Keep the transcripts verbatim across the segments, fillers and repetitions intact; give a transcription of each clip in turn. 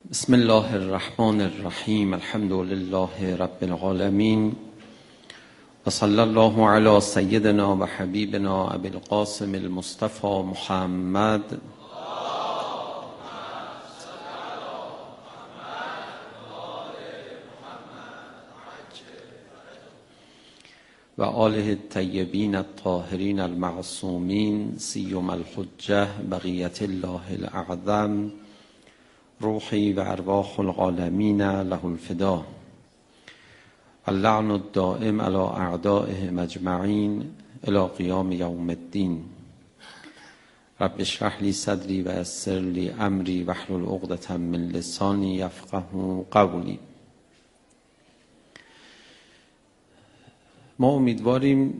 بسم الله الرحمن الرحیم. الحمد لله رب العالمین و صلی الله علی سیدنا و حبیبنا ابی القاسم المصطفى محمد و آله الطیبین الطاهرین المعصومین سیما الحجة بقیة الله الاعظم روحی و ارواح العالمین له الفدا. اللعن الدائم علی اعدائهم اجمعین الی قیام یوم الدین. رب اشرح لی صدری و یسر لی امری واحلل عقدة من لسانی یفقهوا قولی. ما امیدواریم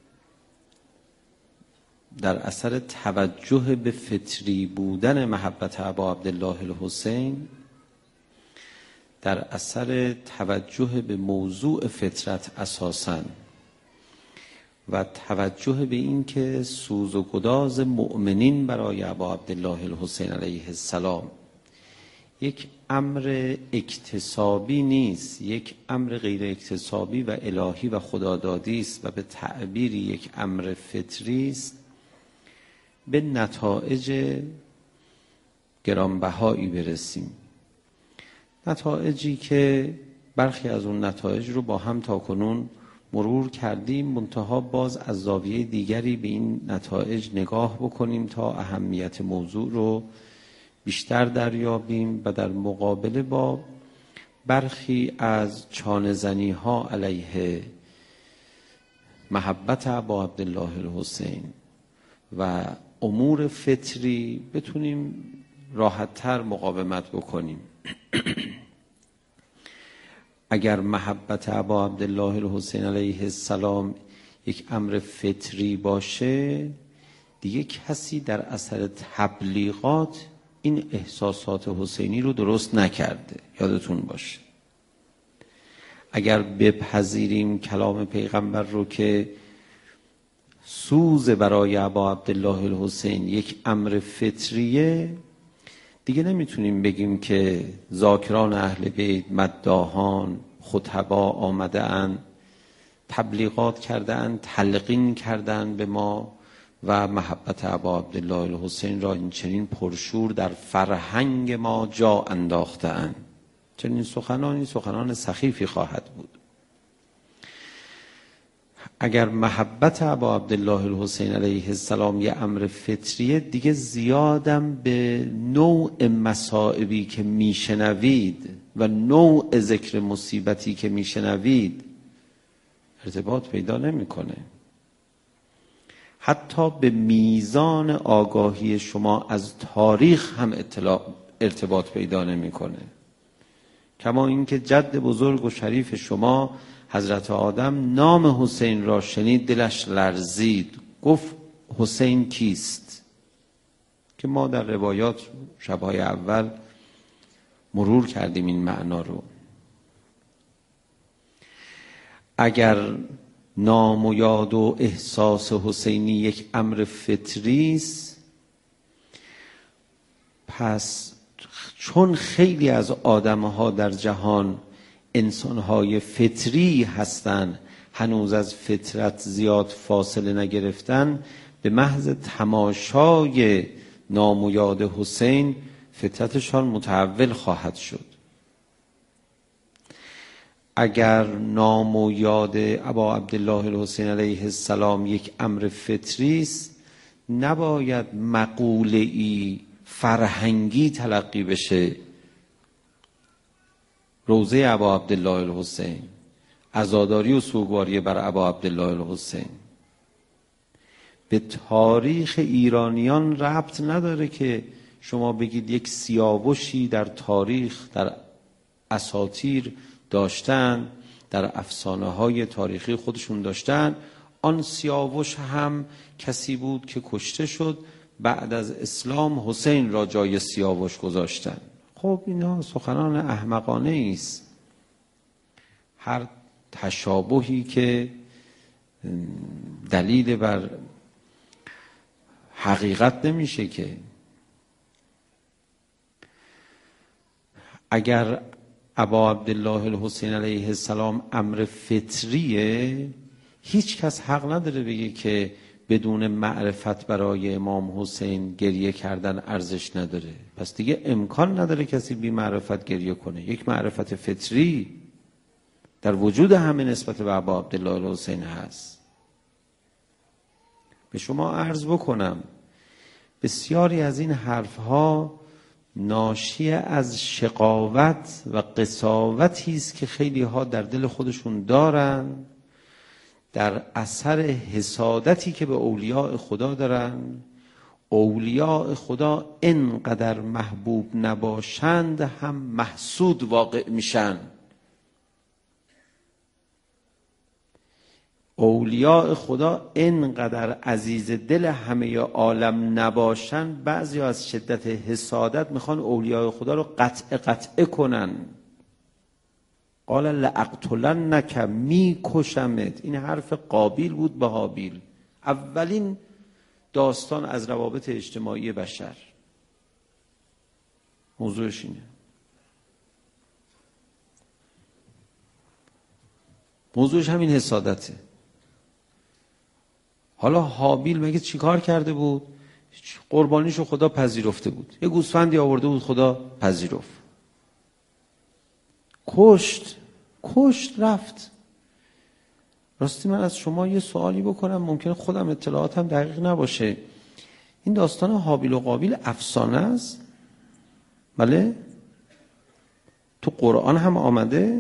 در اثر توجه به فطری بودن محبت ابا عبدالله الحسین، در اثر توجه به موضوع فطرت اساساً و توجه به این که سوز و گداز مؤمنین برای ابا عبدالله الحسین علیه السلام یک امر اکتسابی نیست، یک امر غیر اکتسابی و الهی و خدادادی است و به تعبیری یک امر فطری است، به نتایج گرانبهایی برسیم. نتایجی که برخی از اون نتایج رو با هم تاکنون مرور کردیم، منتها باز از زاویه دیگری به این نتایج نگاه بکنیم تا اهمیت موضوع رو بیشتر دریابیم و در مقابله با برخی از چانه‌زنی ها علیه محبت ابا عبدالله الحسین و امور فطری بتونیم راحت‌تر مقاومت بکنیم. اگر محبت ابا عبدالله الحسین علیه السلام یک امر فطری باشه، دیگه کسی در اثر تبلیغات این احساسات حسینی رو درست نکرده. یادتون باشه اگر بپذیریم کلام پیغمبر رو که سوز برای ابا عبدالله الحسین یک امر فطریه، دیگه نمیتونیم بگیم که ذاکران اهل بیت، مداحان، خطبا آمده اند، تبلیغات کرده اند، تلقین کرده اند به ما و محبت ابا عبدالله الحسین را این چنین پرشور در فرهنگ ما جا انداخته اند. چنین سخنانی سخنان سخیفی خواهد بود. اگر محبت ابا عبدالله الحسین علیه السلام یه امر فطریه، دیگه زیادم به نوع مصائبی که میشنوید و نوع ذکر مصیبتی که میشنوید ارتباط پیدا نمیکنه. حتی به میزان آگاهی شما از تاریخ هم اطلاع ارتباط پیدا نمیکنه. کما اینکه جد بزرگ و شریف شما حضرت آدم نام حسین را شنید، دلش لرزید، گفت حسین کیست؟ که ما در روایات شبهای اول مرور کردیم این معنا رو. اگر نام و یاد و احساس حسینی یک امر فطری است، پس چون خیلی از آدم‌ها در جهان انسان‌های فطری هستند، هنوز از فطرت زیاد فاصله نگرفتن، به محض تماشای نام و یاد حسین فطرتشان متحول خواهد شد. اگر نام و یاد ابا عبدالله الحسین علیه السلام یک امر فطری است، نباید مقوله‌ای فرهنگی تلقی بشه. روضه ابا عبدالله الحسین، عزاداری و سوگواری بر ابا عبدالله الحسین به تاریخ ایرانیان ربط نداره که شما بگید یک سیاوشی در تاریخ، در اساطیر داشتن، در افسانه های تاریخی خودشون داشتن. آن سیاوش هم کسی بود که کشته شد، بعد از اسلام حسین را جای سیاوش گذاشتن. خب اینا سخنان احمقانه است. هر تشابهی که دلیل بر حقیقت نمیشه که. اگر ابا عبدالله الحسین علیه السلام امر فطریه، هیچ کس حق نداره بگه که بدون معرفت برای امام حسین گریه کردن ارزش نداره. پس دیگه امکان نداره کسی بی معرفت گریه کنه. یک معرفت فطری در وجود همه نسبت به ابا عبدالله الحسین هست. به شما عرض بکنم بسیاری از این حرفها ناشی از شقاوت و قساوتی است که خیلی ها در دل خودشون دارن، در اثر حسادتی که به اولیاء خدا دارن. اولیاء خدا اینقدر محبوب نباشند هم محسود واقع میشن. اولیاء خدا اینقدر عزیز دل همه عالم نباشن، بعضی از شدت حسادت میخوان اولیاء خدا رو قطع قطع کنن. قال لأقتلنک، میکشمت. این حرف قابیل بود به هابیل. اولین داستان از روابط اجتماعی بشر موضوعش اینه. موضوعش همین حسادته. حالا هابیل مگه چیکار کرده بود؟ قربانیشو خدا پذیرفته بود. یه گوسفندی آورده بود، خدا پذیرفت. کشت کشت رفت. راستی من از شما یه سوالی بکنم، ممکنه خودم اطلاعاتم دقیق نباشه. این داستان هابیل و قابیل افسانه است؟ بله؟ تو قرآن هم آمده؟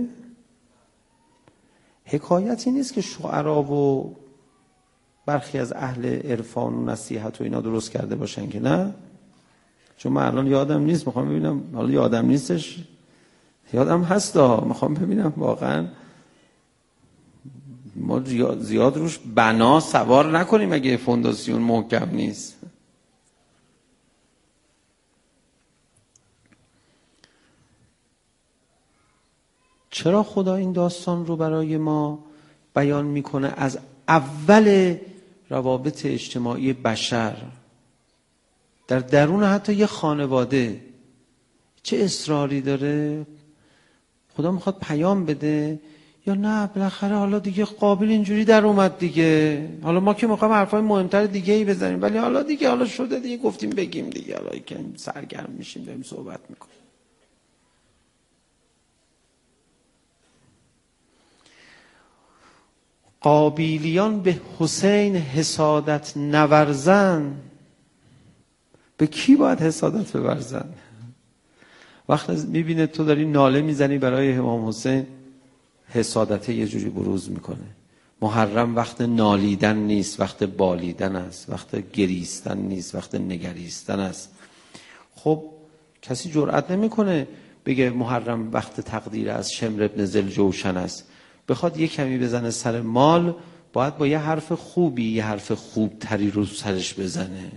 حکایتی نیست که شعرا و برخی از اهل عرفان و نصیحت و اینا درست کرده باشن که نه؟ چون من الان یادم نیست، میخوام ببینم. حالا یادم نیستش، یادم هستا، میخوام ببینم واقعا ما زیاد روش بنا سوار نکنیم اگه فونداسیون محکم نیست. چرا خدا این داستان رو برای ما بیان میکنه از اول روابط اجتماعی بشر در درون حتی یه خانواده؟ چه اصراری داره؟ خدا میخواد پیام بده یا نه بالاخره حالا دیگه قابل اینجوری در اومد دیگه، حالا ما که میخوایم حرفای مهمتر دیگه ای بزنیم، ولی حالا دیگه حالا شده دیگه، گفتیم بگیم دیگه، حالا که سرگرم میشیم داریم صحبت میکنیم. قابیلیان به حسین حسادت نورزن، به کی باید حسادت بورزن؟ وقتی میبینه تو داری ناله میزنی برای امام حسین، حسادت یه جوری بروز میکنه. محرم وقت نالیدن نیست، وقت بالیدن است، وقت گریستن نیست، وقت نگریستن است. خب کسی جرئت نمیکنه بگه محرم وقت تقدیر از شمر ابن ذوالجوشن است. بخواد یه کمی بزنه سر مال، باید با یه حرف خوبی یه حرف خوب تری رو سرش بزنه.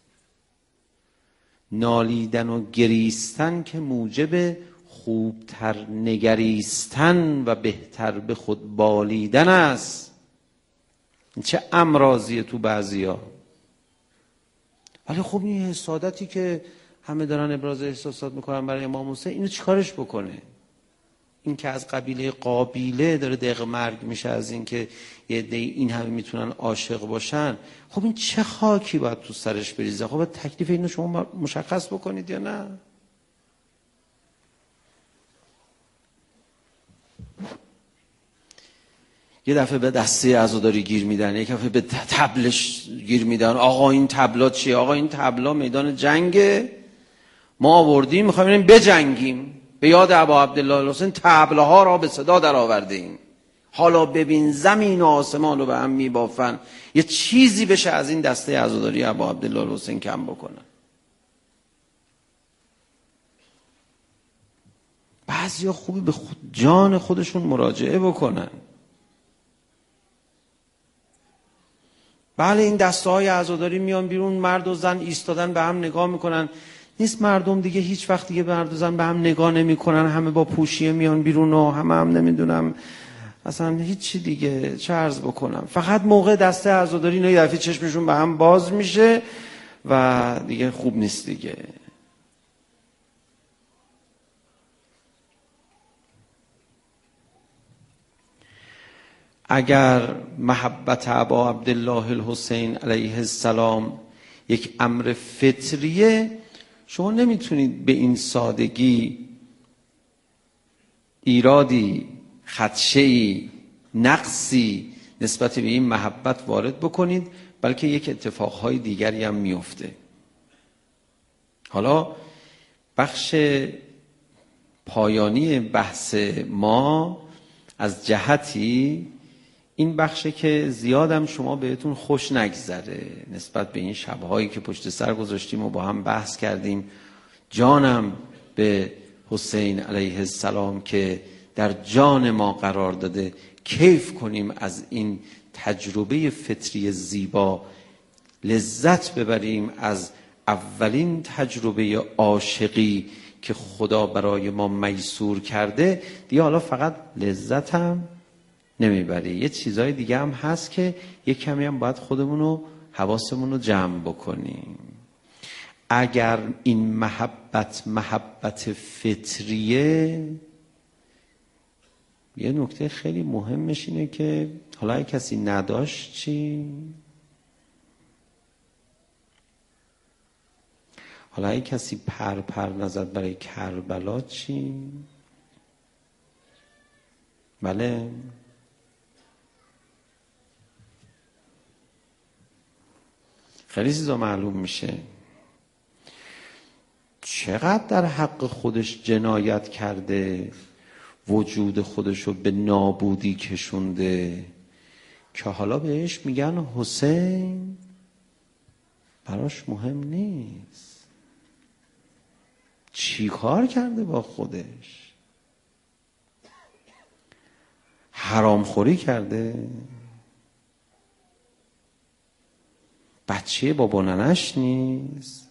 نالیدن و گریستن که موجب خوبتر نگریستن و بهتر به خود بالیدن است. چه امراضیه تو بعضیا. ولی خب این حسادتی که همه دارن ابراز احساسات میکنن برای امام حسین، اینو چیکارش بکنه؟ این که از قبیله قابیله داره دق مرگ میشه از این که یه عده این همه میتونن عاشق باشن. خب این چه خاکی باید تو سرش بریزه؟ خب تکلیف اینو شما مشخص بکنید یا نه؟ یه دفعه به دسته عزاداری گیر میدن، یک دفعه به تبلش گیر میدن. آقا این تبلا چیه؟ آقا این تبلا میدان جنگه، ما آوردیم میخوایم بریم بجنگیم، به یاد ابا عبدالله الحسین تبلها را به صدا در آوردیم، حالا ببین زمین و آسمان رو به هم میبافن. یه چیزی بشه از این دسته عزاداری ابا عبدالله الحسین کم بکنن. بعضیا خوبی به خود جان خودشون مراجعه بکنن. بله این دسته های عزاداری میان بیرون، مرد و زن ایستادن به هم نگاه میکنن. نیست مردم دیگه هیچ وقت دیگه مرد و زن به هم نگاه نمیکنن، همه با پوشیه میان بیرون و همه هم نمیدونم اصلا هیچی دیگه. چه عرض بکنم، فقط موقع دسته عزاداری اینا یه دفعه چشمشون به هم باز میشه و دیگه خوب نیست دیگه. اگر محبت ابا عبدالله الحسین علیه السلام یک امر فطریه، شما نمیتونید به این سادگی ایرادی، خدشه‌ای، نقصی نسبت به این محبت وارد بکنید، بلکه یک اتفاقهای دیگری هم میفته. حالا بخش پایانی بحث ما از جهتی این بخشه که زیادم شما بهتون خوش نگذره نسبت به این شبهایی که پشت سر گذاشتیم و با هم بحث کردیم. جانم به حسین علیه السلام که در جان ما قرار داده، کیف کنیم از این تجربه فطری زیبا، لذت ببریم از اولین تجربه عاشقی که خدا برای ما میسور کرده. دیگه حالا فقط لذت هم نمیبری، یه چیزای دیگه هم هست که یه کمی هم باید خودمونو حواسمونو جمع بکنیم. اگر این محبت محبت فطریه، یه نکته خیلی مهمش اینه که حالا اگه کسی نداشت چی؟ حالا اگه کسی پر پر نزد برای کربلا چی؟ بله، خیلی چیزا معلوم میشه. چقدر در حق خودش جنایت کرده، وجود خودشو به نابودی کشونده، که حالا بهش میگن حسین، براش مهم نیست چی کار کرده با خودش. حرام خوری کرده، بچه بابا ننش نیست،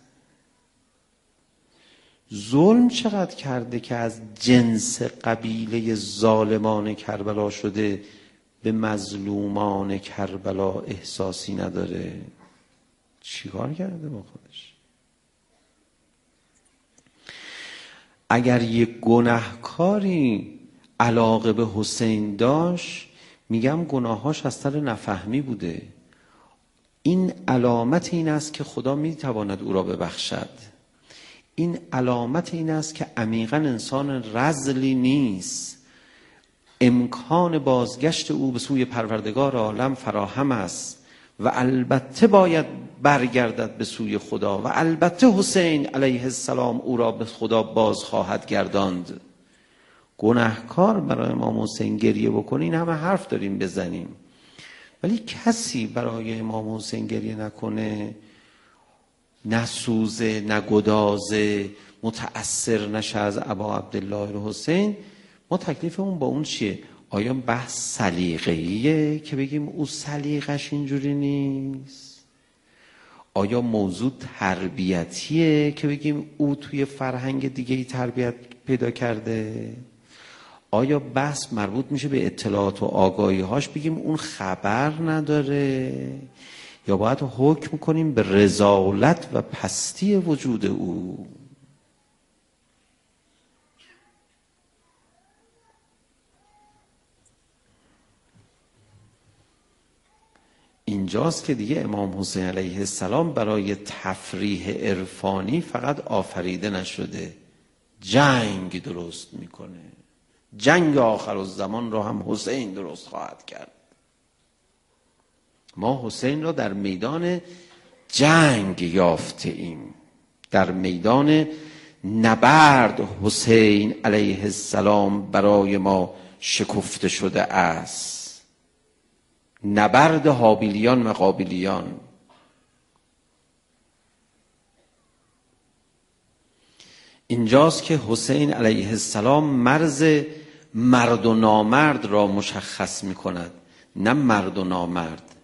ظلم چقدر کرده که از جنس قبیله ظالمان کربلا شده، به مظلومان کربلا احساسی نداره. چیکار کرده با خودش؟ اگر یک گناهکاری علاقه به حسین داشت، میگم گناهاش از سر نفهمی بوده. این علامت این است که خدا میتواند او را ببخشد. این علامت این است که عمیقاً انسان رذلی نیست، امکان بازگشت او به سوی پروردگار عالم فراهم است و البته باید برگردد به سوی خدا و البته حسین علیه السلام او را به خدا باز خواهد گرداند. گناهکار برای امام حسین گریه بکنه، این همه حرف داریم بزنیم، ولی کسی برای امام حسین گریه نکنه، نسوزه، نگدازه، متأثر نشه از ابا عبدالله الحسین، ما تکلیفمون با اون چیه؟ آیا بحث سلیقه‌ایه که بگیم او سلیقش اینجوری نیست؟ آیا موضوع تربیتیه که بگیم او توی فرهنگ دیگه‌ای تربیت پیدا کرده؟ آیا بحث مربوط میشه به اطلاعات و آگاهی‌هاش، بگیم اون خبر نداره؟ یا باید حکم کنیم به رذالت و پستی وجود او؟ اینجاست که دیگه امام حسین علیه السلام برای تفریح عرفانی فقط آفریده نشده، جنگ درست میکنه. جنگ آخر الزمان را هم حسین درست خواهد کرد. ما حسین را در میدان جنگ یافته ایم، در میدان نبرد حسین علیه السلام برای ما شکفته شده است. نبرد هابیلیان و قابیلیان. اینجاست که حسین علیه السلام مرز مرد و نامرد را مشخص می کند، نه مرد و نامرد.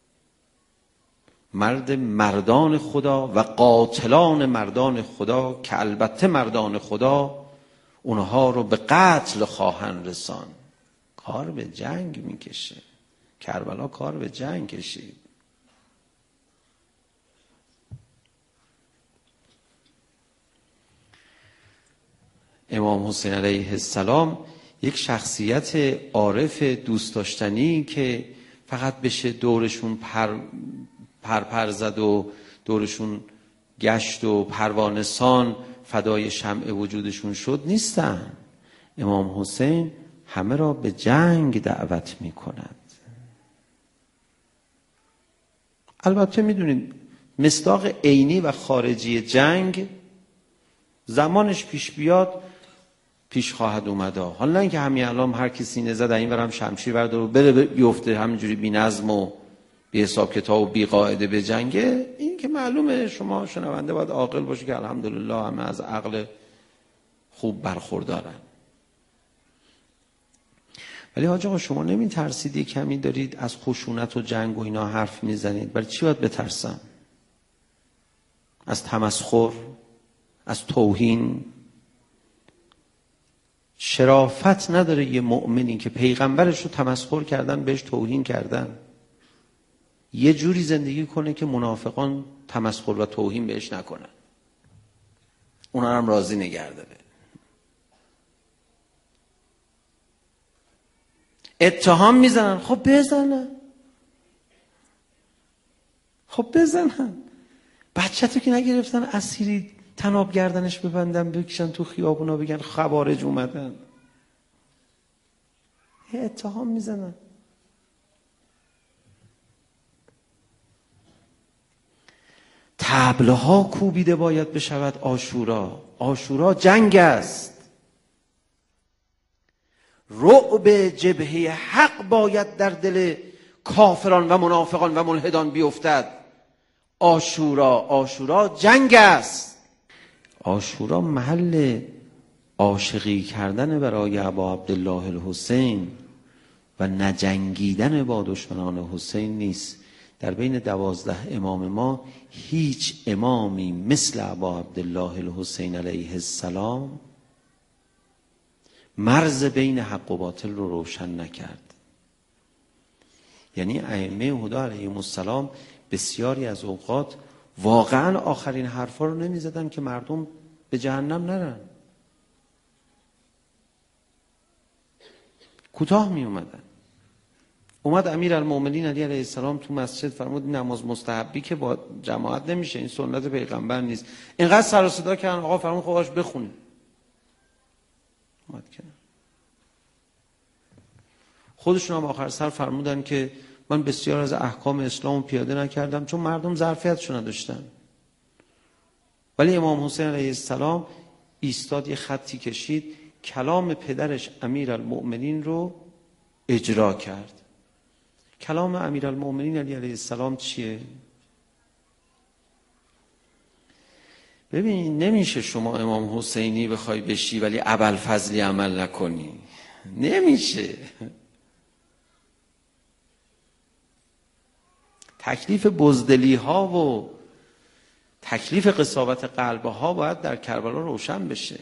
مرد مردان خدا و قاتلان مردان خدا، که البته مردان خدا اونها رو به قتل خواهند رسان. کار به جنگ میکشه. کربلا کار به جنگ کشید. امام حسین علیه السلام یک شخصیت عارف دوست داشتنی که فقط بشه دورشون پر پر, پر زد و دورشون گشت و پروانه‌سان فدای شمع وجودشون شد نیستن. امام حسین همه را به جنگ دعوت می کند. البته میدونید مصداق عینی و خارجی جنگ زمانش پیش بیاد پیش خواهد اومده. حالا نه اینکه همین الان هر کسی نزد این ورم شمشیر برداره و بره بیفته همینجوری بی نظم و بی حساب کتاب و بی قاعده به جنگه. این که معلومه شما شنونده باید عاقل باشه که الحمدلله همه از عقل خوب برخوردارن. ولی حاج آقا شما نمی ترسید کمی دارید از خشونت و جنگ و اینا حرف میزنید؟ برای چی باید بترسم؟ از تمسخر، از توهین؟ شرافت نداره یه مؤمنی که پیغمبرش رو تمسخر کردن، بهش توهین کردن، یه جوری زندگی کنه که منافقان تمسخر و توهین بهش نکنن، اونا هم راضی نگه داره. اتهام میزنن، خب بزنن، خب بزنن. بچه تو که نگرفتن اسیری تناب گردنش ببندن بکشن تو خیابونا بگن خوارج اومدن. یه اتهام میزنن. طبلها کوبیده باید بشود عاشورا. عاشورا جنگ است. رعب جبهه حق باید در دل کافران و منافقان و ملحدان بیفتد. عاشورا عاشورا جنگ است. عاشورا محل عاشقی کردن برای ابا عبدالله الحسین و نجنگیدن با دشمنان حسین نیست. در بین دوازده امام ما هیچ امامی مثل ابا عبدالله الحسین علیه السلام مرز بین حق و باطل رو روشن نکرد. یعنی ائمه هدی علیهم السلام بسیاری از اوقات واقعا آخرین حرفا رو نمی زدن که مردم به جهنم نرن، کوتاه می اومدن. اومد امیر المؤمنین علی علیه السلام تو مسجد فرمود نماز مستحبی که با جماعت نمیشه، این سنت پیغمبر نیست. اینقدر سر و صدا کردن آقا فرمود خواهش بخونید. اومد که خودشون هم آخر سر فرمودن که من بسیار از احکام اسلام پیاده نکردم چون مردم ظرفیتشو نداشتن. ولی امام حسین علیه السلام ایستاد، یه خطی کشید، کلام پدرش امیرالمؤمنین رو اجرا کرد. کلام امیرالمؤمنین علی علیه السلام چیه؟ ببین نمیشه شما امام حسینی بخوای بشی ولی ابوالفضلی عمل نکنی، نمیشه. تکلیف بزدلی ها و تکلیف قساوت قلب ها باید در کربلا روشن بشه.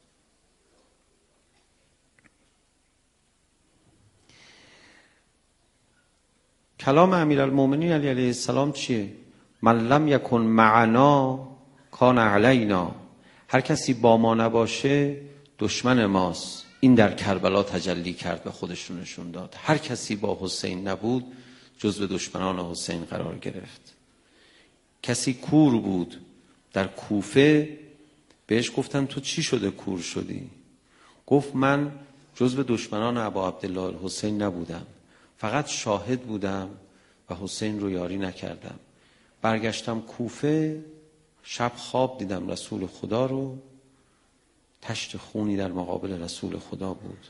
کلام امیرالمؤمنین علی علیه السلام چیه؟ من لم یکن معنا کان علینا. هر کسی با ما نباشه دشمن ماست. این در کربلا تجلی کرد، به خودش رو نشون داد. هر کسی با حسین نبود جزو دشمنان حسین قرار گرفت. کسی کور بود در کوفه، بهش گفتن تو چی شده کور شدی؟ گفت من جزو دشمنان ابا عبدالله الحسین نبودم، فقط شاهد بودم و حسین رو یاری نکردم. برگشتم کوفه، شب خواب دیدم رسول خدا رو، تشت خونی در مقابل رسول خدا بود.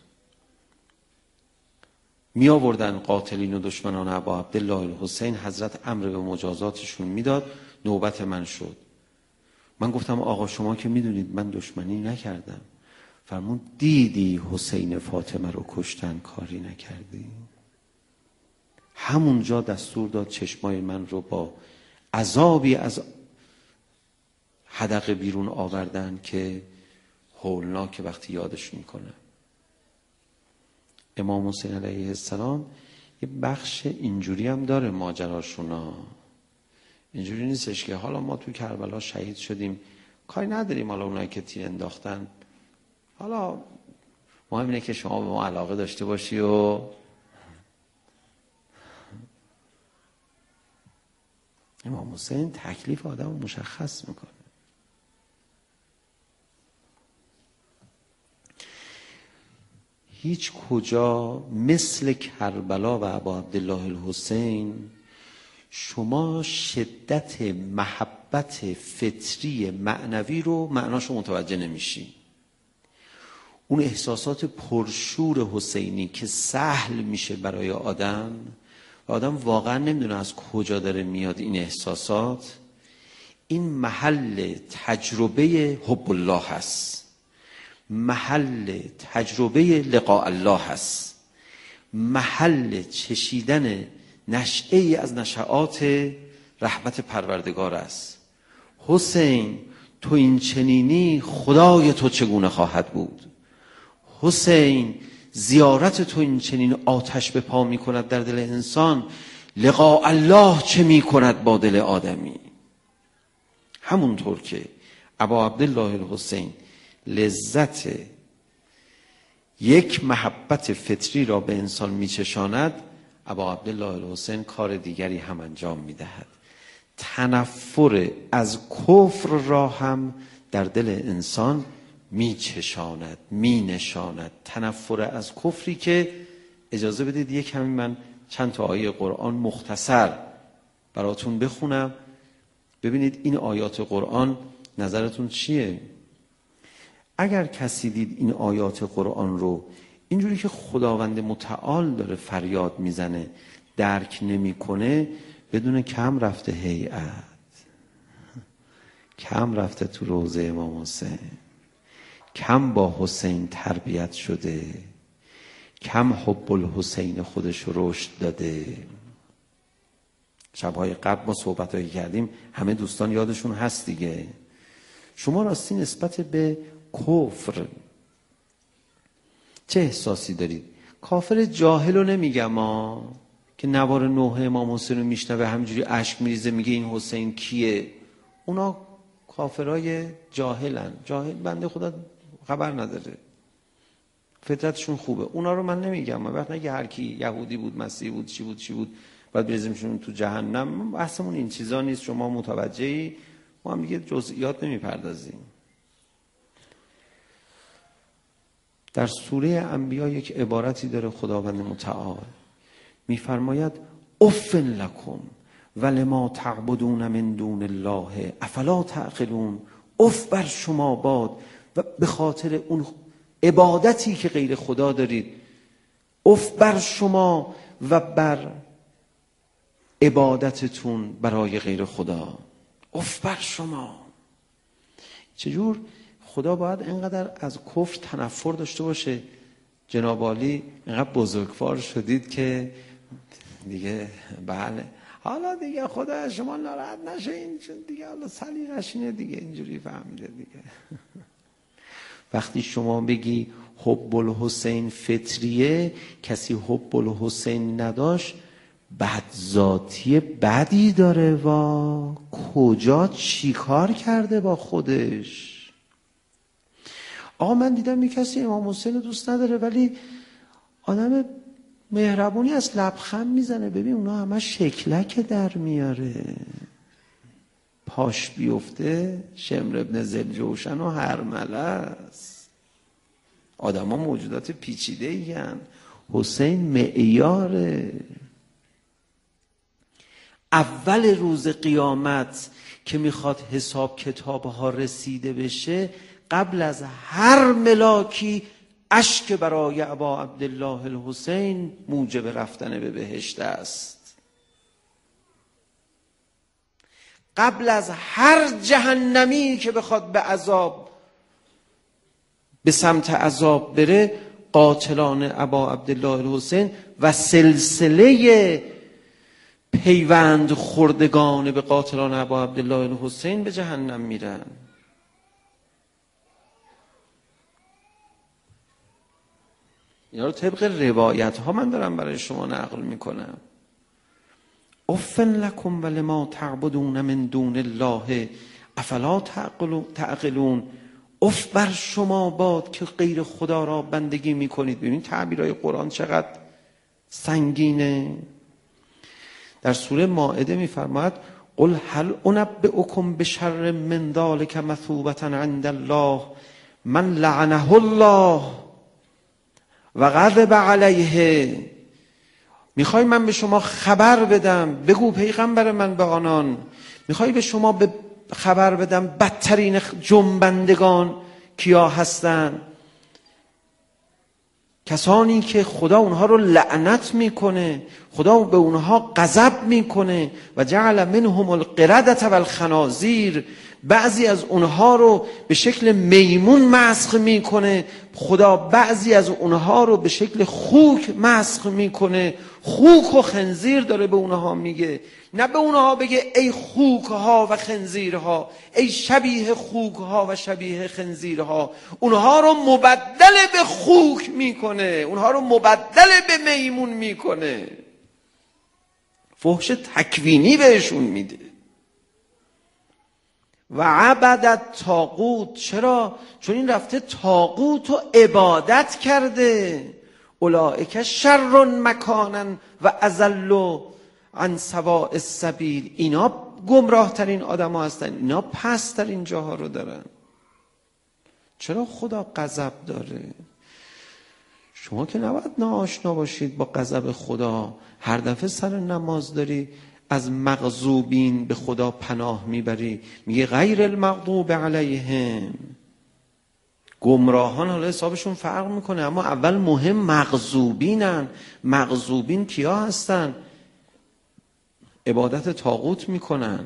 می آوردن قاتلین و دشمنان ابا عبدالله الحسین، حضرت امر به مجازاتشون میداد. نوبت من شد. من گفتم آقا شما که میدونید من دشمنی نکردم. فرمود دیدی حسین فاطمه رو کشتن کاری نکردی؟ همونجا دستور داد چشمای من رو با عذابی از حدقه بیرون آوردن که هولناک وقتی یادش میکنه. امام حسین علیه السلام یه بخش اینجوری هم داره ماجراشونا. اینجوری نیستش که حالا ما تو کربلا شهید شدیم کاری نداریم، حالا اونایی که تیر انداختن حالا مهم اینه که شما به ما علاقه داشته باشی و امام حسین تکلیف آدم رو مشخص میکنه. هیچ کجا مثل کربلا و ابا عبدالله الحسین شما شدت محبت فطری معنوی رو معناشو متوجه نمیشی. اون احساسات پرشور حسینی که سهل میشه برای آدم و آدم واقعا نمیدونه از کجا داره میاد این احساسات، این محل تجربه حب الله هست، محل تجربه لقاء الله هست، محل چشیدن نشعه ای از نشعات رحمت پروردگار است. حسین تو این چنینی خدای تو چگونه خواهد بود؟ حسین زیارت تو این چنین آتش به پا می کند در دل انسان، لقاء الله چه می کند با دل آدمی؟ همونطور که ابا عبدالله الحسین لذت یک محبت فطری را به انسان می چشاند، ابا عبدالله الحسین کار دیگری هم انجام می دهد. تنفر از کفر را هم در دل انسان می چشاند، می نشاند. تنفر از کفری که اجازه بدید یک کمی من چند تا آیه قرآن مختصر براتون بخونم، ببینید این آیات قرآن نظرتون چیه؟ اگر کسی دید این آیات قرآن رو اینجوری که خداوند متعال داره فریاد میزنه درک نمیکنه، بدون کم رفته هیئت، کم رفته تو روضه امام حسین، کم با حسین تربیت شده، کم حب الحسین خودش رو رشد داده. شبهای قبل ما صحبتایی کردیم، همه دوستان یادشون هست دیگه. شما راستی نسبت به کفر چه احساسی دارید؟ کافر جاهل رو نمیگم ما که نوار نوح امام حسین رو میشنوه همجوری اشک میریزه میگه این حسین کیه. اونا کافرای جاهلن، جاهل بنده خدا خبر نداره، فطرتشون خوبه. اونا رو من نمیگم، من وقت نگه هر کی یهودی بود، مسیحی بود، چی بود چی بود بعد بریزیمشون تو جهنم، بحثمون این چیزا نیست. شما متوجهی؟ ما هم دیگه جزئیات نمیپردازیم. در سوره انبیاء یک عبارتی داره خداوند متعال میفرماید اف لکم ولما تعبدون من دون الله افلا تعقلون. اف بر شما باد و به خاطر اون عبادتی که غیر خدا دارید، اف بر شما و بر عبادتتون برای غیر خدا، اف بر شما. چجور خدا باید اینقدر از کفر تنفر داشته باشه؟ جناب عالی اینقدر بزرگوار شدید که دیگه بله حالا دیگه خدا شما ناراحت نشه، این دیگه حالا سلیقش اینه دیگه، اینجوری فهمیده دیگه. وقتی شما بگی حب الحسین فطریه، کسی حب الحسین نداشت بدذاتی بدی داره و کجا چی کار کرده با خودش. آقا من دیدم یک کسی امام حسین دوست نداره ولی آدم مهربونی از لبخند میزنه، ببین اونا همه شکلک در میاره، پاش بیفته شمر ابن ذوالجوشن و هرمله است. آدم ها موجودات پیچیده این، حسین معیاره. اول روز قیامت که میخواد حساب کتاب ها رسیده بشه، قبل از هر ملاکی اشک برای ابا عبدالله الحسین موجب رفتن به بهشت است. قبل از هر جهنمی که بخواد به عذاب به سمت عذاب بره، قاتلان ابا عبدالله الحسین و سلسله پیوند خوردگان به قاتلان ابا عبدالله الحسین به جهنم میرن. اینا رو طبق روایت ها من دارم برای شما نقل میکنم. افن لکم ولما تعبدون من دون الله افلا تعقلون. اف بر شما باد که غیر خدا را بندگی میکنید. ببینید تعبیرهای قرآن چقدر سنگینه. در سوره مائده میفرماید قل هل انبئکم بشر من ذلک مثوبة عند الله من لعنه الله و غضب علیه. میخوای من به شما خبر بدم؟ بگو پیغمبر من به آنان، میخوای به شما به خبر بدم بدترین جنبندگان کیا هستن؟ کسانی که خدا اونها رو لعنت میکنه، خدا به اونها غضب میکنه. و جعل منهم القردة والخنازیر، بعضی از اونها رو به شکل میمون مسخ میکنه، خدا بعضی از اونها رو به شکل خوک مسخ میکنه. خوک و خنزیر داره به اونها میگه، نه به اونها بگه ای خوک ها و خنزیرها، ای شبیه خوک ها و شبیه خنزیرها. اونها رو مبدل به خوک میکنه، اونها رو مبدل به میمون میکنه، فحش تکوینی بهشون میده. و عبدت طاغوت، چرا؟ چون این رفته طاغوت رو عبادت کرده. اولئک شر مکانا و اضل عن سواء السبیل، اینا گمراه ترین آدم ها هستن، اینا پست ترین جاها رو دارن. چرا خدا غضب داره؟ شما که نباید ناآشنا باشید با غضب خدا. هر دفعه سر نماز داری از مغضوبین به خدا پناه میبری، میگه غیر المغضوب علیهم. گمراهان حالا حسابشون فرق میکنه، اما اول مهم مغضوبینن. مغضوبین کیا هستن؟ عبادت طاغوت میکنن.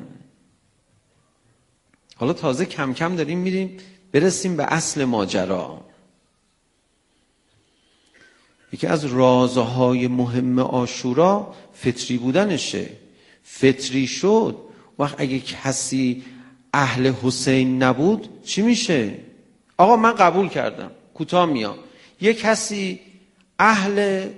حالا تازه کم کم داریم میریم برسیم به اصل ماجرا. یکی از رازهای مهم عاشورا فطری بودنشه. فطری شد وقت اگه کسی اهل حسین نبود چی میشه؟ آقا من قبول کردم، کوتاه میام، یه کسی اهل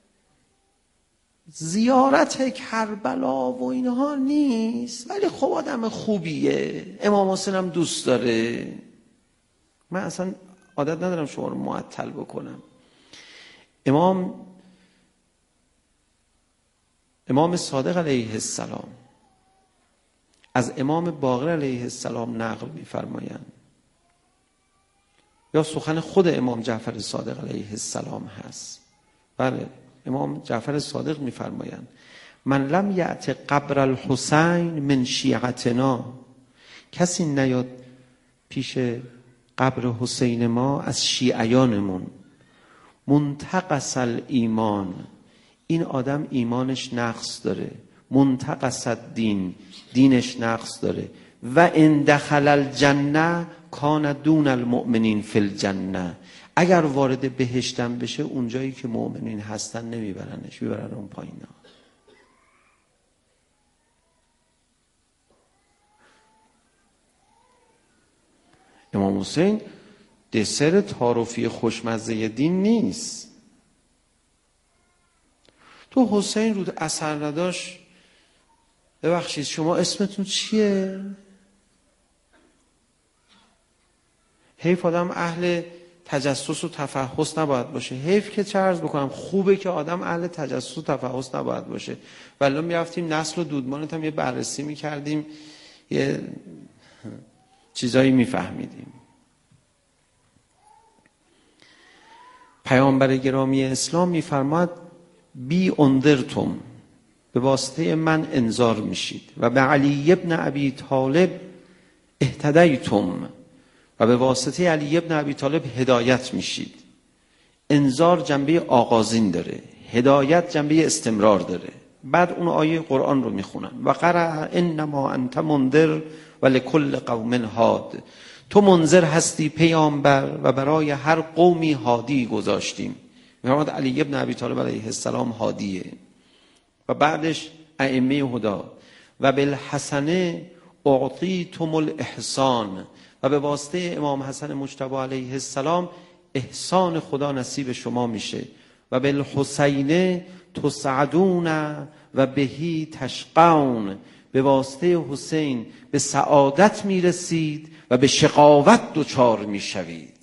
زیارت کربلا و اینها نیست ولی خب آدم خوبیه، امام حسین هم دوست داره. من اصلا عادت ندارم شما رو معطل بکنم. امام امام صادق علیه السلام از امام باقر علیه السلام نقل می‌فرمایند، یا سخن خود امام جعفر صادق علیه السلام هست. بله، امام جعفر صادق می‌فرمایند من لم یأت قبر الحسین من شیعتنا، کسی نیاد پیش قبر حسین ما از شیعیانمون، منتقص الایمان، این آدم ایمانش نقص داره، منتقص الدین، دینش نقص داره، و ان دخل الجنه کان دون المؤمنین فی الجنه، اگر وارد بهشتم بشه اونجایی که مؤمنین هستن نمیبرنش، میبرن اون پایینا. امام حسین دسر تعارفی خوشمزه دین نیست. تو حسین رو اثر نداشت، ببخشید شما اسمتون چیه؟ حیف آدم اهل تجسس و تفحص نباید باشه. حیف که چه عرض بکنم، خوبه که آدم اهل تجسس و تفحص نباید باشه. ولی میرفتیم نسل و دودمانت هم یه بررسی میکردیم، یه چیزایی میفهمیدیم. پیامبر گرامی اسلام میفرماد بی انذرتم، به واسطه من انذار میشید، و به علی ابن ابی طالب اهتدیتم، و به واسطه علی ابن ابی طالب هدایت میشید. انذار جنبه آغازین داره، هدایت جنبه استمرار داره. بعد اون آیه قرآن رو میخونن و قرأ انما انت منذر و لکل قوم هاد، تو منذر هستی پیامبر و برای هر قومی هادی گذاشتیم. میفرماد علی ابن ابی طالب علیه السلام هادیه. و بعدش ائمه هدا و بالحسنه اعطیتم الاحسان، و به واسطه امام حسن مجتبی علیه السلام احسان خدا نصیب شما میشه. و بالحسین تسعدون و بهی تشقون، به به واسطه حسین به سعادت میرسید و به شقاوت دچار میشوید.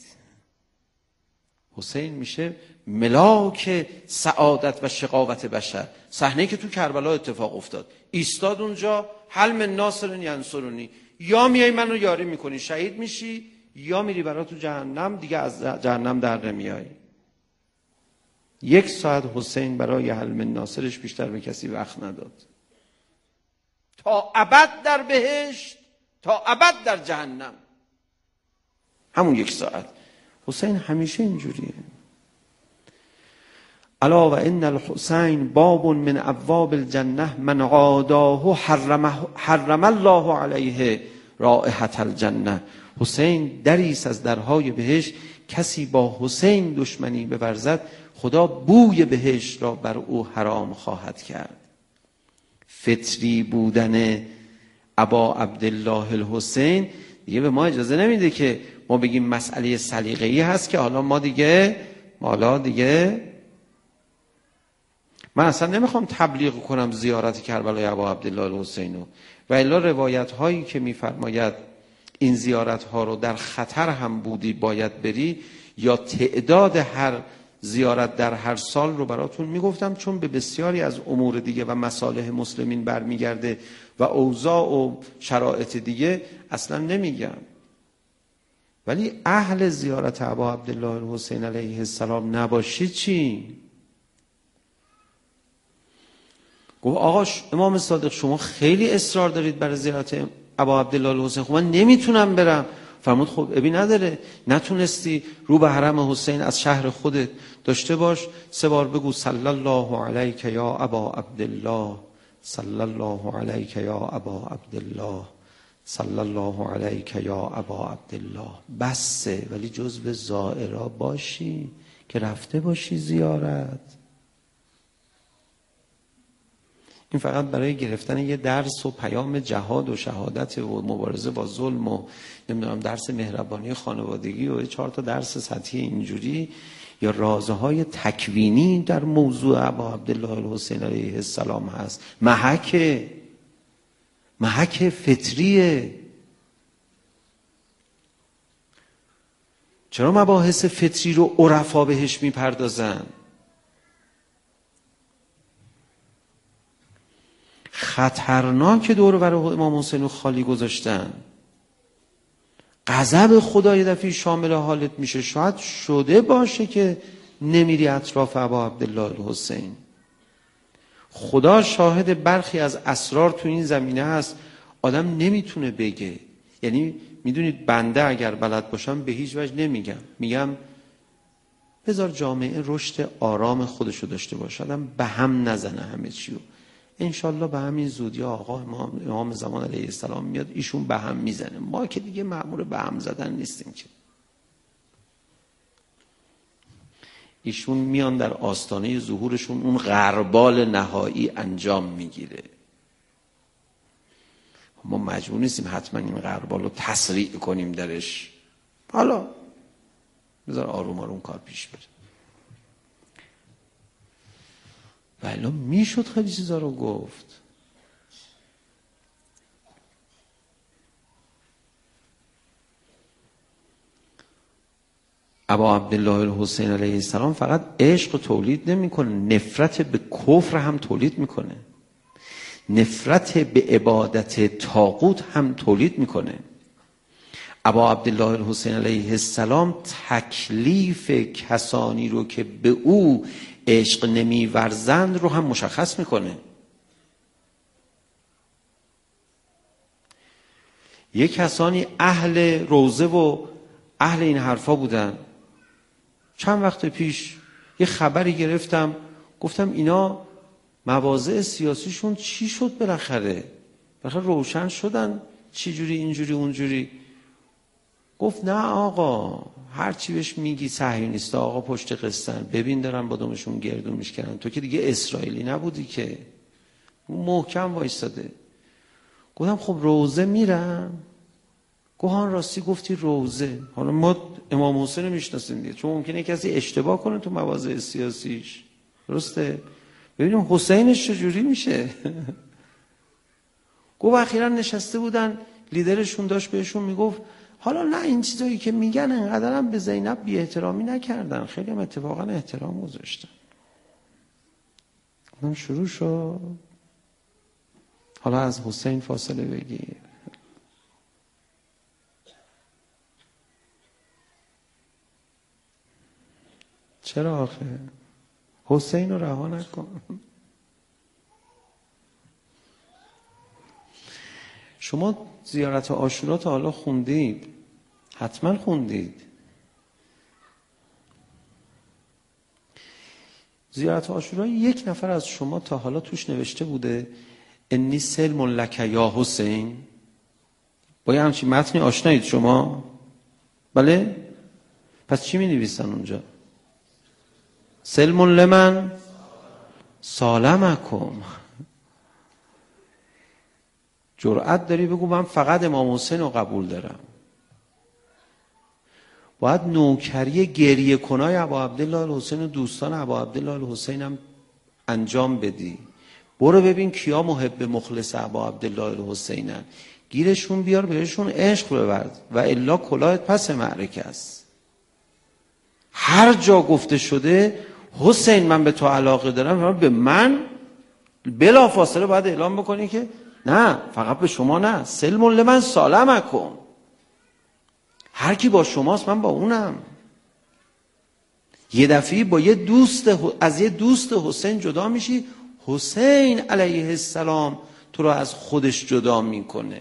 حسین میشه ملاک سعادت و شقاوت بشر. صحنه‌ای که تو کربلا اتفاق افتاد، ایستاد اونجا، حل من ناصر ینصرنی، یا میای منو یاری میکنی شهید میشی، یا میری برای تو جهنم، دیگه از جهنم در نمیای. یک ساعت حسین برای حل من ناصرش بیشتر به کسی وقت نداد. تا ابد در بهشت، تا ابد در جهنم، همون یک ساعت. حسین همیشه اینجوریه. الا و ان الحسین باب من ابواب الجنه من عاداه حرم حرم الله علیه رائحة الجنه. حسین دریست از درهای بهشت، کسی با حسین دشمنی بورزد خدا بوی بهشت را بر او حرام خواهد کرد. فطری بودن ابا عبدالله الحسین دیگه به ما اجازه نمیده که ما بگیم مسئله سلیقه‌ای هست که حالا ما دیگه حالا دیگه من اصلا نمیخوام تبلیغ کنم زیارت کربلای ابا عبدالله الحسین رو، و الا روایت هایی که میفرماید این زیارت ها رو در خطر هم بودی باید بری، یا تعداد هر زیارت در هر سال رو براتون میگفتم، چون به بسیاری از امور دیگه و مصالح مسلمین برمیگرده و اوضاع و شرایط دیگه اصلا نمیگم. ولی اهل زیارت ابا عبدالله الحسین علیه السلام نباشی چی؟ گفت آقا امام صادق شما خیلی اصرار دارید برای زیارت ابا عبدالله الحسین، خب من نمیتونم برم. فرمود خب ابی نداره، نتونستی رو به حرم حسین از شهر خودت داشته باش، سه بار بگو صلی الله علیک یا ابا عبدالله، صلی الله علیک یا ابا عبدالله، صلی الله علیک یا ابا عبدالله. بسه، ولی جزو زائرا باشی که رفته باشی زیارت. این فقط برای گرفتن یه درس و پیام جهاد و شهادت و مبارزه با ظلم و نمیدونم درس مهربانی خانوادگی و چهار تا درس سطحی اینجوری، یا رازهای تکوینی در موضوع ابا عبدالله الحسین علیه السلام هست. محک محک فطریه. چرا مباحث فطری رو عرفا بهش میپردازن؟ خطرناک دور و بر امام حسین رو خالی گذاشتن. غضب خدا یه دفعه شامل حالت میشه. شاید شده باشه که نمیری اطراف ابا عبدالله الحسین. خدا شاهد برخی از اسرار تو این زمینه هست آدم نمیتونه بگه. یعنی میدونید بنده اگر بلد باشم به هیچ وجه نمیگم، میگم بذار جامعه رشد آرام خودشو داشته باشه، آدم به هم نزنه همه چیو. انشالله به همین زودی آقا امام, امام زمان علیه السلام میاد ایشون به هم میزنه. ما که دیگه مأمور به هم زدن نیستیم که. ایشون میان در آستانه ظهورشون اون غربال نهایی انجام میگیره. ما مجبور نیستیم حتما این غربال رو تسریع کنیم درش. حالا بذار آروم آروم کار پیش بره. ولی میشد خیلی چیزا رو گفت. ابا عبدالله الحسین علیه السلام فقط عشق تولید نمیکنه، نفرت به کفر هم تولید میکنه، نفرت به عبادت طاغوت هم تولید میکنه. ابا عبدالله الحسین علیه السلام تکلیف کسانی رو که به او عشق نمیورزند رو هم مشخص میکنه. یک کسانی اهل روزه و اهل این حرفا بودن. چند وقت پیش یه خبری گرفتم، گفتم اینا مواضع سیاسیشون چی شد بالاخره؟ بالاخره روشن شدن چی جوری اینجوری اونجوری؟ گفت نه آقا، هر چی بهش میگی صهیونیستا آقا پشت قصه‌ن، ببین دارن با دومشون گردون میشکنن، تو که دیگه اسرائیلی نبودی که. محکم وایستاده. گفتم خب روزه میرم؟ گوهان راستی گفتی روزه. حالا ما امام حسین رو میشناسیم دیگه، چون ممکنه کسی اشتباه کنه تو مواضع سیاسیش، درسته؟ ببینیم حسینش چجوری میشه. گفت اخیراً نشسته بودن، لیدرشون داشت بهشون میگفت حالا نه این چیزایی که میگن انقدر هم به زینب بی احترامی نکردن، خیلی هم اتفاقا احترام گذاشتن. اون شروع شد حالا از حسین فاصله بگیر. چرا آخه؟ حسین رو رها نکن. شما زیارت عاشورا تا حالا خوندید؟ حتما خوندید. زیارت عاشورا یک نفر از شما تا حالا توش نوشته بوده انی سلم لک یا حسین؟ با یه همچین متنی آشنایید شما؟ بله؟ پس چی می نویسن اونجا؟ سلم لمن سالمکم. جرأت داری بگو من فقط امام حسین رو قبول دارم؟ باید نوکری گریه کنای ابا عبدالله الحسین و دوستان ابا عبدالله الحسین هم انجام بدی. برو ببین کیا محب مخلص ابا عبدالله الحسینن، گیرشون بیار بهشون عشق ببر و الا کلاهت پس معرکه است. هر جا گفته شده حسین من به تو علاقه دارم، به من بلا فاصله باید اعلام بکنی که نه، فقط به شما نه، سلم لمن سالمکم، هر کی با شماست من با اونم. یه دفعه با یه دوست از یه دوست حسین جدا میشی، حسین علیه السلام تو رو از خودش جدا میکنه.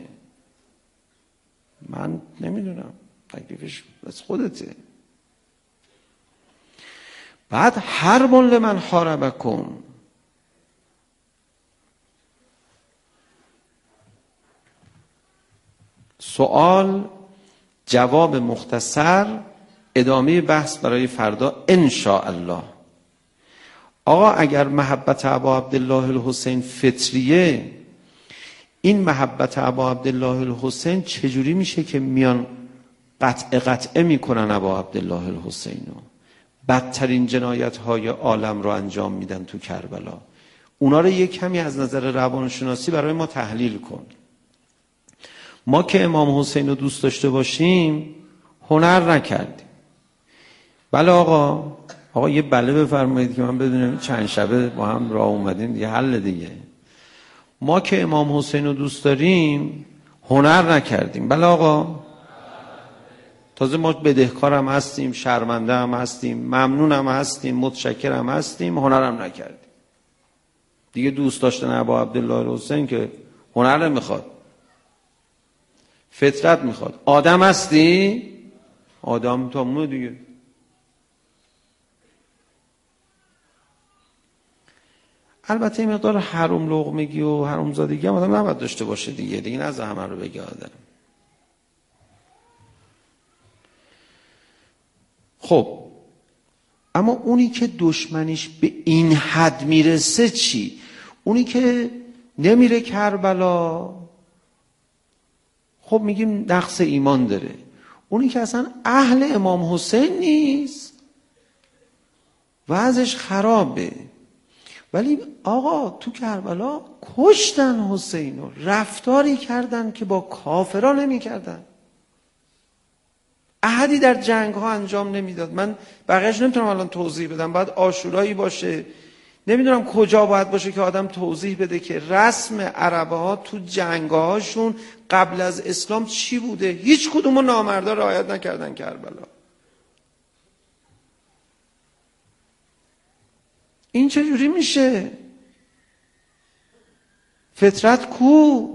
من نمیدونم، تکلیفش از خودته. بعد حرب لمن حاربکم، سوال جواب مختصر، ادامه بحث برای فردا ان شاء الله. آقا اگر محبت ابا عبدالله الحسین فطریه، این محبت ابا عبدالله الحسین چجوری میشه که میان قطع قطعه میکنن ابا عبدالله الحسین رو، بدترین جنایت های عالم رو انجام میدن تو کربلا؟ اونا رو یک کمی از نظر روانشناسی برای ما تحلیل کن. ما که امام حسین رو دوست داشته باشیم هنر نکردیم. بله آقا، آقا یه بله بفرمایید که من بدونم چند شبه با هم راه اومدیم دیگه، حل دیگه. ما که امام حسین رو دوست داریم هنر نکردیم. بله آقا، تازه ما بدهکار هم هستیم، شرمنده هم هستیم، ممنون هم هستیم، متشکر هم هستیم، هنر هم نکردیم دیگه. دوست داشتن ابا عبدالله الحسین که هنر نمیخواد، فطرت میخواد. آدم هستی؟ آدم تامونه دیگه. البته این مقدار حروم لقمگی و حروم زادگی هم آدم نباید داشته باشه دیگه، دیگه نزد همه رو بگه آدم. خب اما اونی که دشمنیش به این حد میرسه چی؟ اونی که نمیره کربلا، خب میگیم نقص ایمان داره. اونی که اصلا اهل امام حسین نیست، وضعش خرابه، ولی آقا تو کربلا کشتن حسین رو، رفتاری کردن که با کافرها نمی کردن، احدی در جنگ ها انجام نمیداد. من بقیهش نمیتونم الان توضیح بدم، باید عاشورایی باشه، نمیدونم کجا باید باشه که آدم توضیح بده که رسم عربه ها تو جنگ هاشون قبل از اسلام چی بوده. هیچ کدوم نامردا رعایت نکردن کربلا. این چجوری میشه؟ فطرت کو؟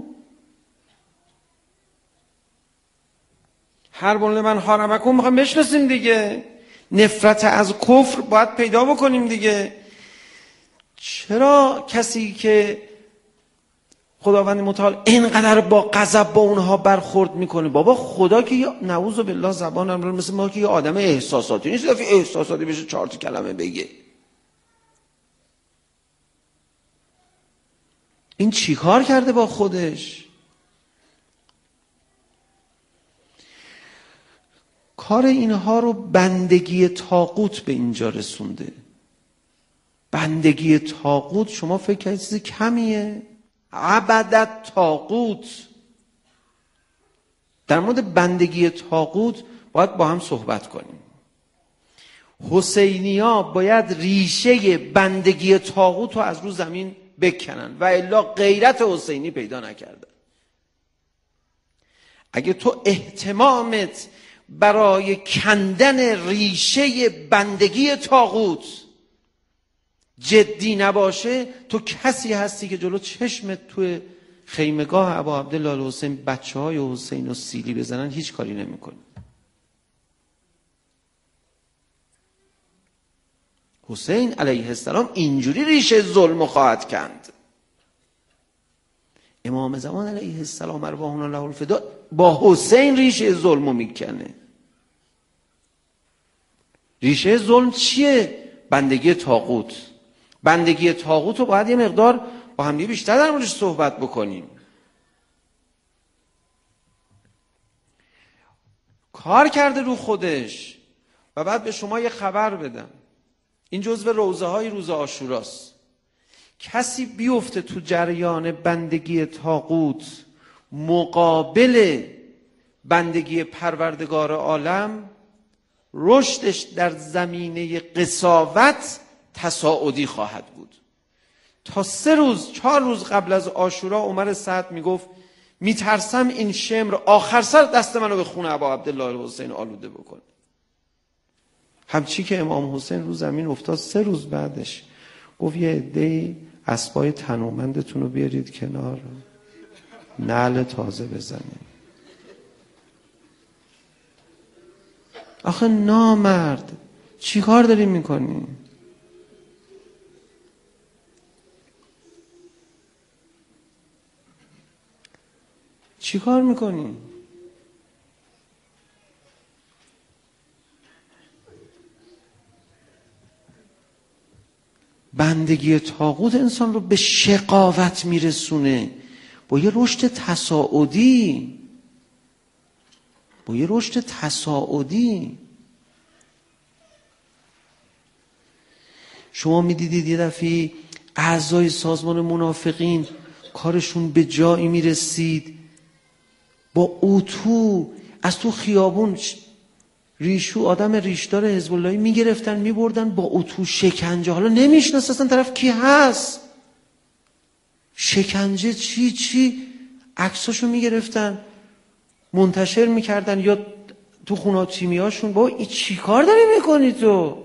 هر بنده من حرمکم میخوام بشناسیم دیگه. نفرت از کفر باید پیدا بکنیم دیگه. چرا کسی که خداوند متعال اینقدر با غضب با اونها برخورد میکنه؟ بابا خدا که نعوذ بالله زبانم رو مثل ما که یه آدم احساساتی نیست، دفعه احساساتی بشه چهار تا کلمه بگه. این چی کار کرده با خودش؟ کار اینها رو بندگی طاغوت به اینجا رسونده. بندگی طاغوت شما فکر کنید چیز کمیه؟ عبدت طاغوت. در مورد بندگی طاغوت باید با هم صحبت کنیم. حسینی‌ها باید ریشه بندگی طاغوت رو از رو زمین بکنن و الا غیرت حسینی پیدا نکردن. اگه تو اهتمامت برای کندن ریشه بندگی طاغوت جدی نباشه، تو کسی هستی که جلو چشمت توی خیمگاه ابا عبدالله الحسین بچه های حسین رو سیلی بزنن هیچ کاری نمی کنی. حسین علیه السلام اینجوری ریشه ظلم خواهد کند. امام زمان علیه السلام ارواحنا له الفدا با حسین ریشه ظلم میکنه. ریشه ظلم چیه؟ بندگی طاغوت. بندگی طاغوت رو باید یه مقدار با هم بیشتر در موردش صحبت بکنیم. کار کرده رو خودش و بعد به شما یه خبر بدم. این جزو روزه های روز عاشوراست. کسی بیفته تو جریان بندگی طاغوت مقابل بندگی پروردگار عالم، رشدش در زمینه قساوت تصاعدی خواهد بود. تا سه روز چهار روز قبل از عاشورا عمر سعد میگفت میترسم این شمر آخر سر دست منو به خون ابا عبدالله الحسین آلوده بکنه. همچی که امام حسین رو زمین افتاد سه روز بعدش گفت یه عده‌ای اسبای تنومندتون رو بیارید کنار، نعل تازه بزنید. آخه نامرد چی کار داری میکنی؟ چی کار میکنی؟ بندگی طاغوت انسان رو به شقاوت میرسونه، با یه رشد تصاعدی با یه رشد تصاعدی. شما میدیدید یه دفعه اعضای سازمان منافقین کارشون به جایی میرسید با اتو از تو خیابون ریشو آدم ریشدار حزب اللهی میگرفتن میبردن با اتو شکنجه. حالا نمیشناسن طرف کی هست، شکنجه چی چی عکساشو میگرفتن منتشر میکردن یا تو خونه تیمیاشون. با این چی کار داری میکنی تو؟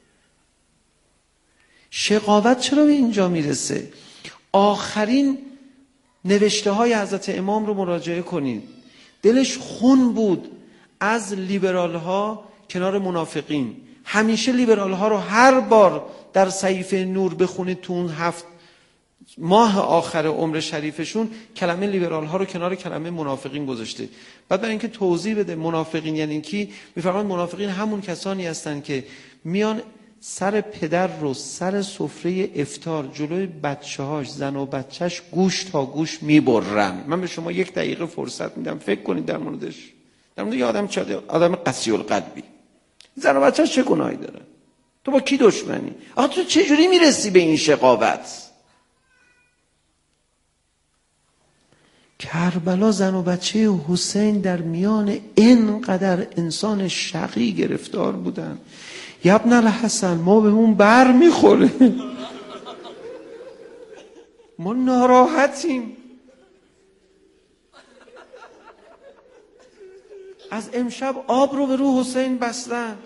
شقاوت چرا به اینجا میرسه؟ آخرین نوشته های حضرت امام رو مراجعه کنید. دلش خون بود از لیبرال ها کنار منافقین. همیشه لیبرال ها رو هر بار در صحیفه نور بخونید تو اون هفت ماه آخر عمر شریفشون کلمه لیبرال ها رو کنار کلمه منافقین گذاشته. بعد برای اینکه توضیح بده منافقین یعنی کی، میفرمان منافقین همون کسانی هستن که میان سر پدر رو سر سفره افطار جلوی بچه‌هاش زن و بچه‌ش گوش تا گوش میبرن. من به شما یک دقیقه فرصت میدم فکر کنید در موردش. در مورد یه آدم چه آدم قسی القلبی، زن و بچه‌ش چه گناهی داره؟ تو با کی دشمنی؟ آخه تو چه جوری میرسی به این شقاوت؟ کربلا زن و بچه حسین در میان اینقدر انسان شقی گرفتار بودن. ابن الحسن ما به اون بر میخوره، ما ناراحتیم. از امشب آب رو به رو حسین بستن.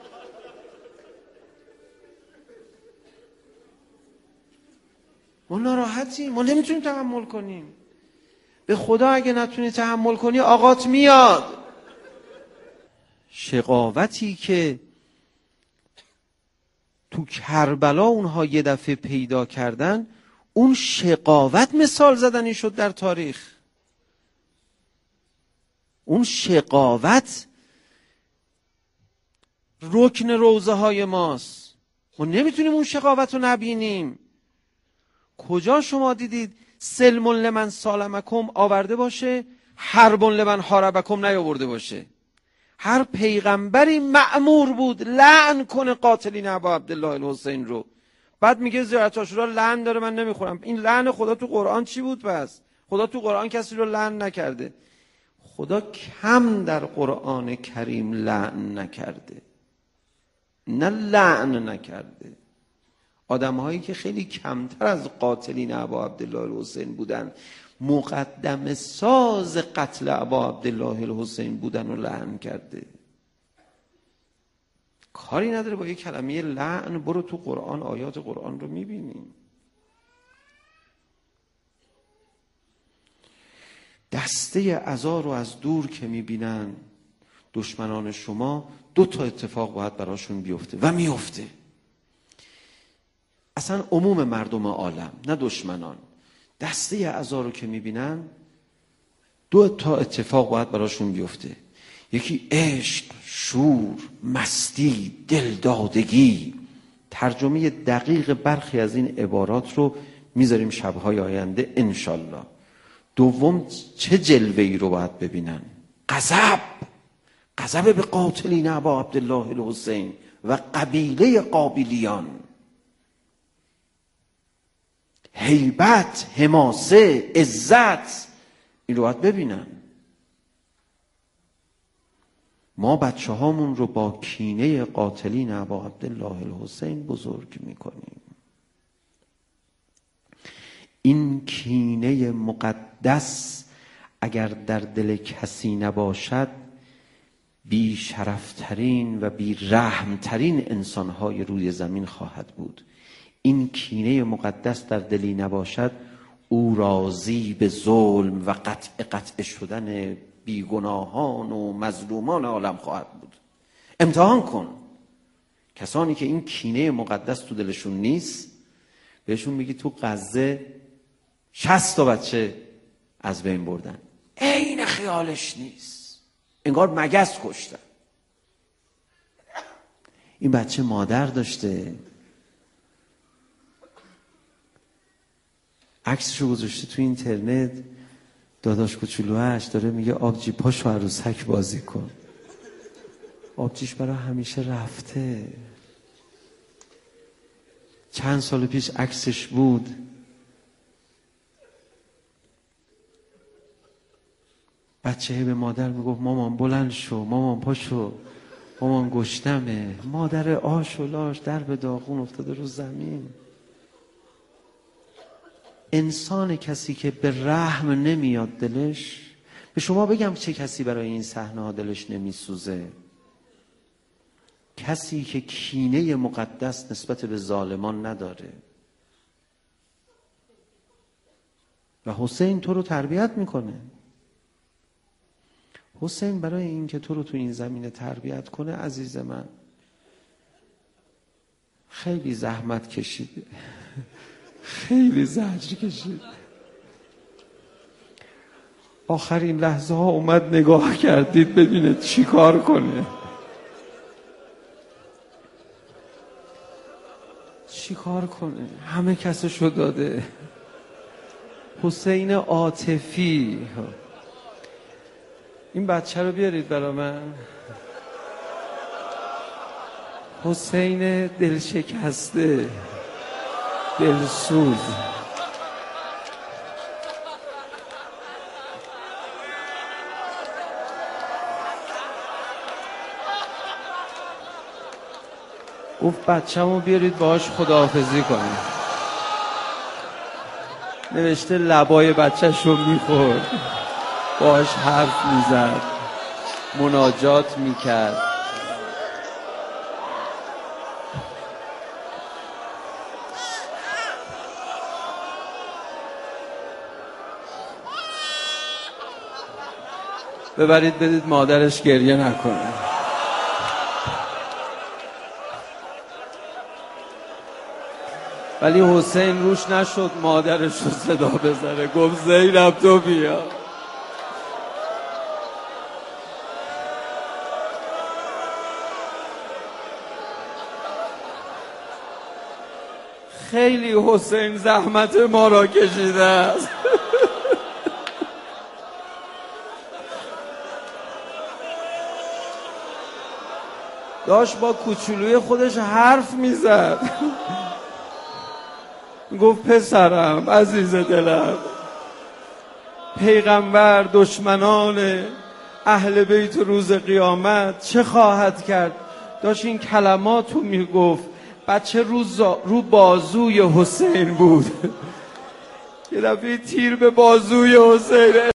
ما ناراحتیم، ما نمیتونیم تحمل کنیم. به خدا اگه نتونی تحمل کنی آقات میاد. شقاوتی که تو کربلا اونها یه دفعه پیدا کردن، اون شقاوت مثال زدنی شد در تاریخ. اون شقاوت رکن روزه های ماست. ما نمیتونیم اون شقاوت رو نبینیم. کجا شما دیدید سلم لمن سالمکم آورده باشه، حرب لمن حاربکم نیاورده باشه؟ هر پیغمبری مأمور بود لعن کنه قاتلین ابا عبدالله الحسین رو. بعد میگه زیارت عاشورا لعن داره من نمیخورم. این لعن خدا تو قرآن چی بود پس؟ خدا تو قرآن کسی رو لعن نکرده. خدا کم در قرآن کریم لعن نکرده، نه لعن نکرده. آدم هایی که خیلی کمتر از قاتلین ابا عبدالله الحسین بودن، مقدم ساز قتل ابا عبدالله الحسین بودن و لعن کرده. کاری نداره با یک کلمه لعن. برو تو قرآن، آیات قرآن رو میبینیم. دسته عزا رو از دور که میبینن دشمنان شما، دو تا اتفاق باید براشون بیفته و میفته. اصلا عموم مردم عالم، نه دشمنان، دسته عزا رو که میبینن دو تا اتفاق باید براشون بیفته. یکی عشق، شور، مستی، دلدادگی. ترجمه دقیق برخی از این عبارات رو میذاریم شبهای آینده انشالله. دوم چه جلوه‌ای رو باید ببینن؟ غضب، غضب به قاتلین ابا عبدالله الحسین و قبیله قابلیان. هیبت، حماسه، عزت، این رو باید ببینن. ما بچه هامون رو با کینه قاتلین ابا عبدالله الحسین بزرگ میکنیم. این کینه مقدس اگر در دل کسی نباشد، بی شرفترین و بی رحمترین انسانهای روی زمین خواهد بود. این کینه مقدس در دلی نباشد، او راضی به ظلم و قطع قطع شدن بیگناهان و مظلومان عالم خواهد بود. امتحان کن کسانی که این کینه مقدس تو دلشون نیست، بهشون میگی تو غزه شصت تا بچه از بین بردن، عین خیالش نیست، انگار مگس کشتن. این بچه مادر داشته، عکسشو گذاشته تو اینترنت، داداش کوچولوهاش داره میگه آبجی پاشو عروسک بازی کن. آبجیش برای همیشه رفته. چند سال پیش عکسش بود، بچه به مادر میگفت مامان بلند شو، مامان پاشو، مامان گشتمه. مادر آش و لاش در به داغون افتاده رو زمین. انسان کسی که به رحم نمیاد دلش، به شما بگم چه کسی برای این صحنه ها دلش نمیسوزه؟ کسی که کینه مقدس نسبت به ظالمان نداره. و حسین تو رو تربیت میکنه. حسین برای این که تو رو تو این زمینه تربیت کنه عزیز من خیلی زحمت کشید، خیلی زجر کشید. آخرین لحظه ها اومد نگاه کردید ببینه چی کار کنه، چی کار کنه. همه کسشو داده. حسین عاطفی. این بچه رو بیارید برا من. حسین دلشکسته، دلسوز. گفت بچه‌مو بیارید باهاش خداحافظی کنیم. نوشته لبای بچه‌شو میخورد، باهاش حرف میزد، مناجات میکرد. ببرید بدید مادرش گریه نکنه. ولی حسین روش نشد مادرش رو صدا بزنه، گفت زینب تو بیا. خیلی حسین زحمت ما را کشیده است. داشت با کوچولوی خودش حرف میزد. گفت پسرم عزیز دلم، پیغمبر دشمنان اهل بیت روز قیامت چه خواهد کرد؟ داشت این کلماتو میگفت. بچه رو, رو بازوی حسین بود. یه دفعه تیر به بازوی حسین